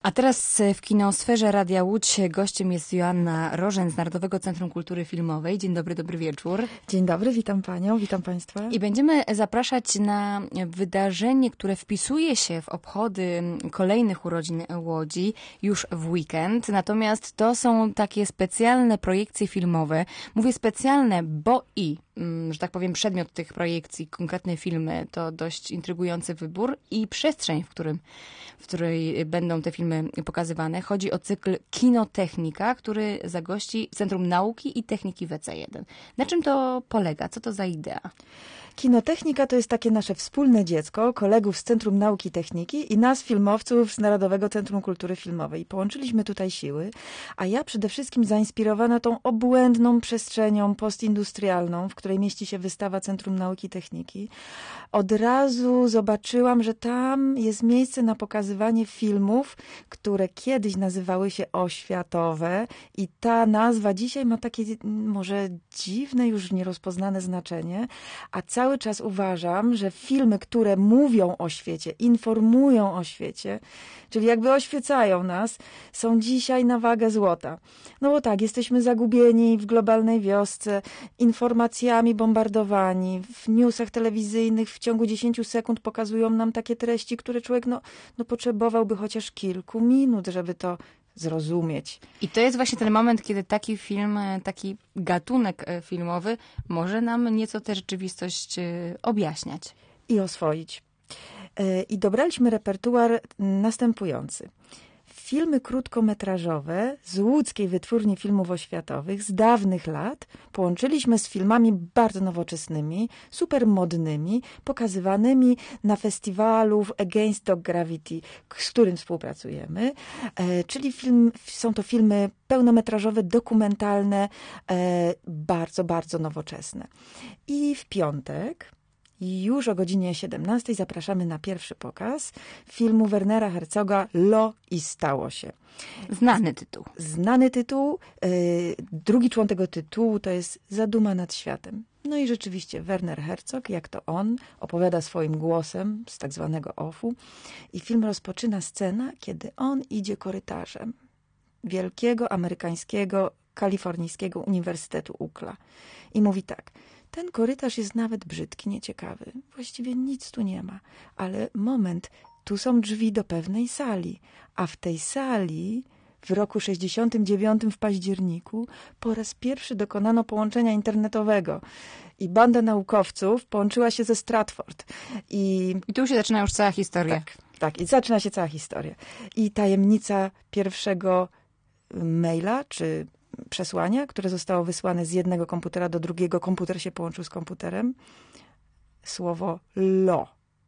A teraz w Kinosferze Radia Łódź gościem jest Joanna Rożen z Narodowego Centrum Kultury Filmowej. Dzień dobry, dobry wieczór. Dzień dobry, witam panią, witam państwa. I będziemy zapraszać na wydarzenie, które wpisuje się w obchody kolejnych urodzin Łodzi już w weekend. Natomiast to są takie specjalne projekcje filmowe. Mówię specjalne, bo że tak powiem, przedmiot tych projekcji, konkretne filmy, to dość intrygujący wybór i przestrzeń, w której będą te filmy pokazywane. Chodzi o cykl Kinotechnika, który zagości w Centrum Nauki i Techniki WC1. Na czym to polega? Co to za idea? Kinotechnika to jest takie nasze wspólne dziecko, kolegów z Centrum Nauki i Techniki i nas, filmowców z Narodowego Centrum Kultury Filmowej. Połączyliśmy tutaj siły, a ja przede wszystkim zainspirowana tą obłędną przestrzenią postindustrialną, w której mieści się wystawa Centrum Nauki i Techniki, od razu zobaczyłam, że tam jest miejsce na pokazywanie filmów, które kiedyś nazywały się oświatowe i ta nazwa dzisiaj ma takie może dziwne, już nierozpoznane znaczenie, a cały czas uważam, że filmy, które mówią o świecie, informują o świecie, czyli jakby oświecają nas, są dzisiaj na wagę złota. No bo tak, jesteśmy zagubieni w globalnej wiosce, informacjami bombardowani, w newsach telewizyjnych w ciągu 10 sekund pokazują nam takie treści, które człowiek potrzebowałby chociaż kilku minut, żeby to zrozumieć. I to jest właśnie ten moment, kiedy taki film, taki gatunek filmowy może nam nieco tę rzeczywistość objaśniać. I oswoić. I dobraliśmy repertuar następujący. Filmy krótkometrażowe z łódzkiej wytwórni filmów oświatowych z dawnych lat połączyliśmy z filmami bardzo nowoczesnymi, super modnymi, pokazywanymi na festiwalu Against Dog Gravity, z którym współpracujemy. Czyli są to filmy pełnometrażowe, dokumentalne, bardzo, bardzo nowoczesne. I w piątek już o godzinie 17 zapraszamy na pierwszy pokaz filmu Wernera Herzoga Lo i stało się. Znany tytuł. Znany tytuł. Drugi człon tego tytułu to jest Zaduma nad światem. No i rzeczywiście Werner Herzog, jak to on, opowiada swoim głosem z tak zwanego OFF-u i film rozpoczyna scena, kiedy on idzie korytarzem wielkiego amerykańskiego, kalifornijskiego Uniwersytetu UCLA i mówi tak: ten korytarz jest nawet brzydki, nieciekawy. Właściwie nic tu nie ma. Ale moment, tu są drzwi do pewnej sali. A w tej sali w roku 69 w październiku po raz pierwszy dokonano połączenia internetowego. I banda naukowców połączyła się ze Stratford. I tu się zaczyna już cała historia. Tak, i zaczyna się cała historia. I tajemnica pierwszego maila, czy przesłania, które zostało wysłane z jednego komputera do drugiego. Komputer się połączył z komputerem. Słowo lo.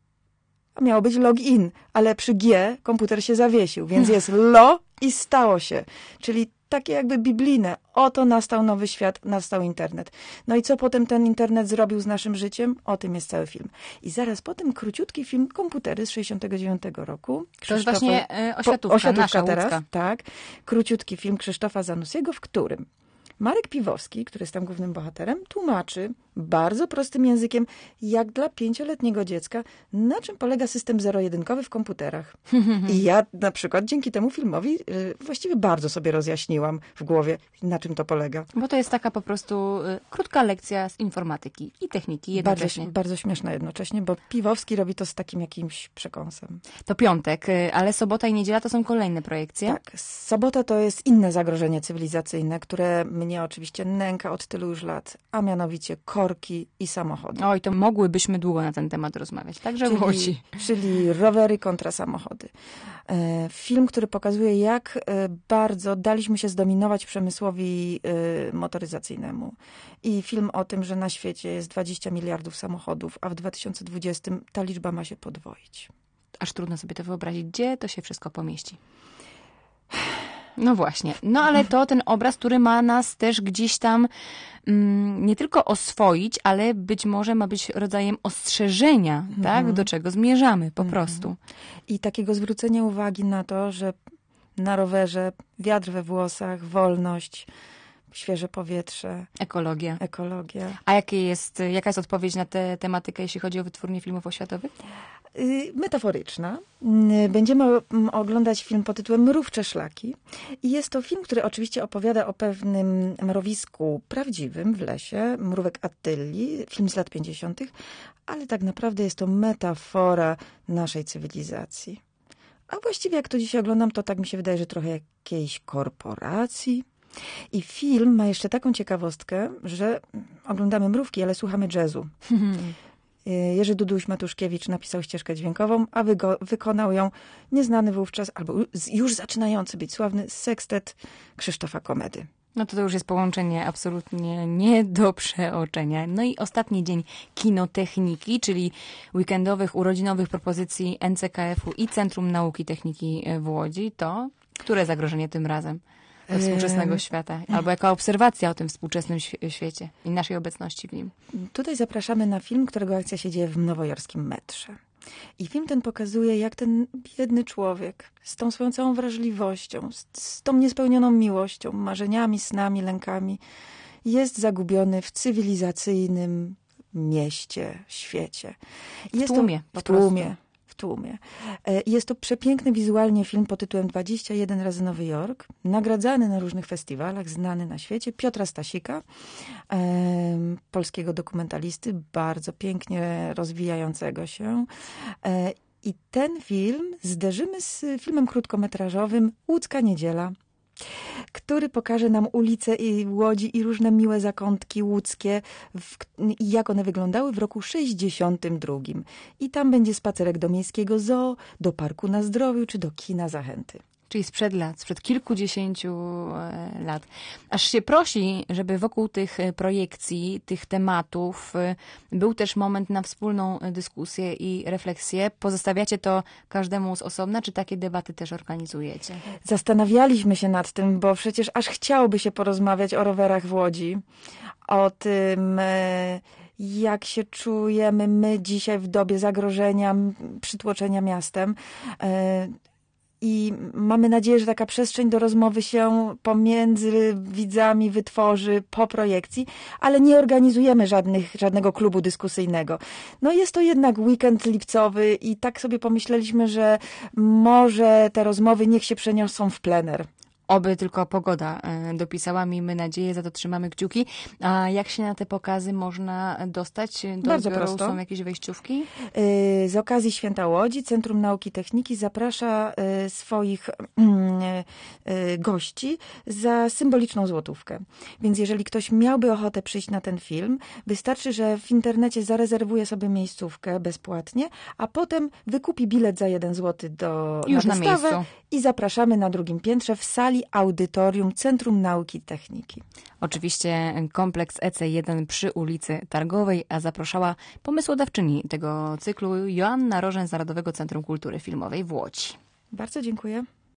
A miało być login, ale przy G komputer się zawiesił, więc jest lo i stało się. Czyli takie jakby biblijne. Oto nastał nowy świat, nastał internet. No i co potem ten internet zrobił z naszym życiem? O tym jest cały film. I zaraz potem króciutki film Komputery z 69 roku. To jest właśnie oświatówka nasza teraz, łódzka. Tak. Króciutki film Krzysztofa Zanussiego, w którym Marek Piwowski, który jest tam głównym bohaterem, tłumaczy bardzo prostym językiem, jak dla 5-letniego dziecka, na czym polega system zero-jedynkowy w komputerach. I ja na przykład dzięki temu filmowi właściwie bardzo sobie rozjaśniłam w głowie, na czym to polega. Bo to jest taka po prostu krótka lekcja z informatyki i techniki jednocześnie. Bardzo śmieszna jednocześnie, bo Piwowski robi to z takim jakimś przekąsem. To piątek, ale sobota i niedziela to są kolejne projekcje? Tak, sobota to jest inne zagrożenie cywilizacyjne, które mnie oczywiście nęka od tylu już lat, a mianowicie korki i samochody. Oj, to mogłybyśmy długo na ten temat rozmawiać, także w Łodzi. Czyli rowery kontra samochody. Film, który pokazuje, jak bardzo daliśmy się zdominować przemysłowi motoryzacyjnemu. I film o tym, że na świecie jest 20 miliardów samochodów, a w 2020 ta liczba ma się podwoić. Aż trudno sobie to wyobrazić, gdzie to się wszystko pomieści. No właśnie. No ale to ten obraz, który ma nas też gdzieś tam nie tylko oswoić, ale być może ma być rodzajem ostrzeżenia, tak? Do czego zmierzamy po prostu. I takiego zwrócenia uwagi na to, że na rowerze wiatr we włosach, wolność, świeże powietrze, Ekologia. ekologia. A jaka jest odpowiedź na tę tematykę, jeśli chodzi o wytwórnię filmów oświatowych? Metaforyczna. Będziemy oglądać film pod tytułem Mrówcze szlaki. I jest to film, który oczywiście opowiada o pewnym mrowisku prawdziwym w lesie, mrówek Attylli, film z lat 50., ale tak naprawdę jest to metafora naszej cywilizacji. A właściwie jak to dzisiaj oglądam, to tak mi się wydaje, że trochę jakiejś korporacji. I film ma jeszcze taką ciekawostkę, że oglądamy mrówki, ale słuchamy jazzu. Jerzy Duduś-Matuszkiewicz napisał ścieżkę dźwiękową, a wykonał ją nieznany wówczas, albo już zaczynający być sławny sekstet Krzysztofa Komedy. No to już jest połączenie absolutnie nie do przeoczenia. No i ostatni dzień kinotechniki, czyli weekendowych, urodzinowych propozycji NCKF-u i Centrum Nauki Techniki w Łodzi. To które zagrożenie tym razem do współczesnego świata? Albo jaka obserwacja o tym współczesnym świecie i naszej obecności w nim? Tutaj zapraszamy na film, którego akcja się dzieje w nowojorskim metrze. I film ten pokazuje, jak ten biedny człowiek z tą swoją całą wrażliwością, z tą niespełnioną miłością, marzeniami, snami, lękami jest zagubiony w cywilizacyjnym mieście, świecie. W tłumie. W tłumie. Jest to przepiękny wizualnie film pod tytułem 21 razy Nowy Jork, nagradzany na różnych festiwalach, znany na świecie, Piotra Stasika, polskiego dokumentalisty, bardzo pięknie rozwijającego się. I ten film zderzymy z filmem krótkometrażowym Łódzka Niedziela, który pokaże nam ulice i Łodzi i różne miłe zakątki łódzkie i jak one wyglądały w roku 62. I tam będzie spacerek do miejskiego zoo, do parku na zdrowiu czy do kina Zachęty. Czyli sprzed kilkudziesięciu lat. Aż się prosi, żeby wokół tych projekcji, tych tematów był też moment na wspólną dyskusję i refleksję. Pozostawiacie to każdemu z osobna, czy takie debaty też organizujecie? Zastanawialiśmy się nad tym, bo przecież aż chciałoby się porozmawiać o rowerach w Łodzi, o tym, jak się czujemy my dzisiaj w dobie zagrożenia, przytłoczenia miastem. I mamy nadzieję, że taka przestrzeń do rozmowy się pomiędzy widzami wytworzy po projekcji, ale nie organizujemy żadnego klubu dyskusyjnego. No jest to jednak weekend lipcowy i tak sobie pomyśleliśmy, że może te rozmowy niech się przeniosą w plener. Oby tylko pogoda dopisała, miejmy nadzieję, za to trzymamy kciuki. A jak się na te pokazy można dostać? Bardzo prosto. Są jakieś wejściówki? Z okazji Święta Łodzi Centrum Nauki Techniki zaprasza swoich gości za symboliczną złotówkę. Więc jeżeli ktoś miałby ochotę przyjść na ten film, wystarczy, że w internecie zarezerwuje sobie miejscówkę bezpłatnie, a potem wykupi bilet za 1 zł już na wystawę miejscu. I zapraszamy na 2. piętrze w sali audytorium Centrum Nauki Techniki. Oczywiście kompleks EC1 przy ulicy Targowej, a zapraszała pomysłodawczyni tego cyklu Joanna Rożen z Narodowego Centrum Kultury Filmowej w Łodzi. Bardzo dziękuję.